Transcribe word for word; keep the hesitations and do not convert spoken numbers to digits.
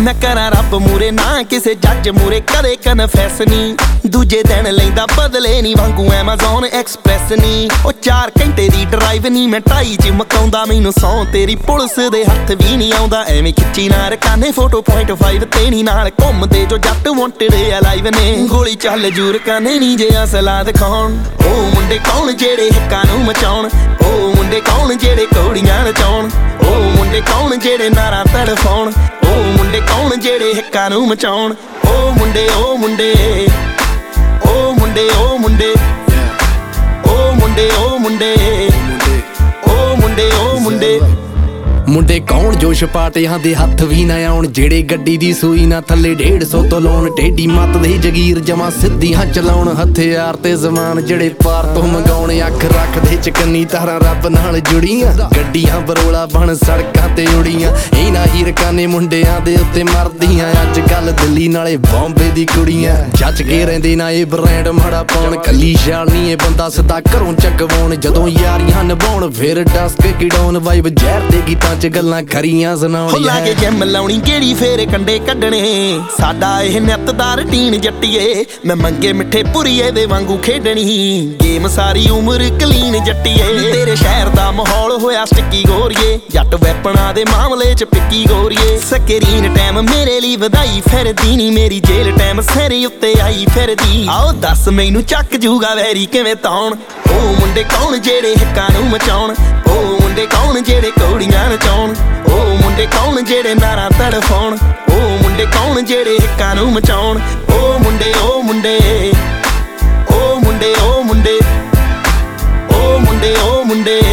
मैं करा रब मूरे ना किसे जज मूरे कदे कन्फैस नी दूजे दिन लैंदा बदले नी वांगू एमेज़ॉन एक्सप्रैस नी ओ चार घंटे दी ड्राइव नी मैं ढाई च मकाउंदा मैनू सौ तेरी पुलिस दे हत्थ भी नी आउंदा एवें खिच्ची ना रकाने फोटो पॉइंट फाइव तेनी नाल घुमदे जो जट वांटेड अलाइव ने गोली चल जूर काने नी जे असला दिखाउण ओ मुंडे कौन जेड़े हिक्कां नूं मचाउण ओ मुंडे कौन जेड़े कौड़ियां नचाउण ओ मुंडे कौन जेड़े नारा तड़फाउण ओ मुंडे कौन जेड़े हिक्कां नूं मचाउण ओ मुंडे ओ मुंडे ओ मुंडे ओ मुंडे ओ मुंडे ओ मुंडे ओ मुंडे ओ मुंडे ਮੁੰਡੇ ਕੌਣ ਜੋ ਛਪਾਟਿਆਂ ਦੇ ਹੱਥ ਵੀ ਨਾ ਆਉਣ ਜਿਹੜੇ ਗੱਡੀ ਦੀ ਸੂਈ ਨਾ ਥੱਲੇ ਡੇਢ ਸੌ ਤੋਂ ਲਾਉਣ ਟੇਢੀ ਮੱਤ ਦੇ ਜਗੀਰ ਜਮਾ ਸਿੱਧੀਆਂ ਚਲਾਉਣ ਹਥਿਆਰ ਤੇ ਜ਼ਮਾਨ ਜਿਹੜੇ ਪਾਰ ਤੋਂ ਮੰਗਾਉਣ ਅੱਖ ਰੱਖਦੇ ਚਕੰਨੀ ਤਾਰਾਂ ਰੱਬ ਨਾਲ ਜੁੜੀਆਂ ਗੱਡੀਆਂ ਬਰੋਲਾ ਬਣ ਸੜਕਾਂ ਤੇ ਉੜੀਆਂ ਇਹਨਾਂ ਹੀ ਰਕਾਨੇ ਮੁੰਡਿਆਂ ਦੇ ਉੱਤੇ ਮਰਦੀਆਂ ਅੱਜ ਕੱਲ ਦਿੱਲੀ ਨਾਲੇ ਬੰਬੇ ਦੀ ਕੁੜੀਆਂ ਜੱਜ ਕੇ ਰਹਿੰਦੇ ਨਾ ਇਹ ਬ੍ਰਾਂਡ ਮਾੜਾ ਪਾਉਣ ਕੱਲੀ ਸ਼ਾਲ ਨਹੀਂ ਇਹ ਬੰਦਾ ਸਿੱਧਾ ਘਰੋਂ ਚੱਕਵਾਉਣ ਜਦੋਂ ਯਾਰੀਆਂ ਨਿਭਾਉਣ ਫਿਰ ਡਸਕ ਗਿਡਾਉਣ ਵਾਈਬ ਜ਼ਹਿਰ ਦੇ ਗੀਤਾਂ च गल्लां खरियां सुनाउणी ला के जिम लाउणी केड़ी फेरे कंडे कड्डणे साडा इह नित दा रूटीन जट्टीए मैं मंगे मिठे पुरीए दे वांगू खेडणी गेम सारी उम्र कलीन जट्टीए तेरे शहर दा माहौल होया स्टिकी गोरीए जट वैपणा दे मामले च पिक्की गोरीए स्क्रीन टाइम मेरे लिए वधाई फिरदी नी मेरी जेल टाइम सिर उत्ते आई फिरदी आओ दस मैनू चक जूगा वैरी किवें ताउण ओ मुंडे कौन जेड़े हिक्कां नूं मचाउण ओ मुंडे कौन जेड़े कौड़ियां नचाउण ओ मुंडे कौन जेड़े नारा तड़फाउण ओ मुंडे कौन जेड़े हिक्कां नूं मचाउण ओ मुंडे ओ मुंडे ओ मुंडे ओ मुंडे ओ मुंडे ओ मुंडे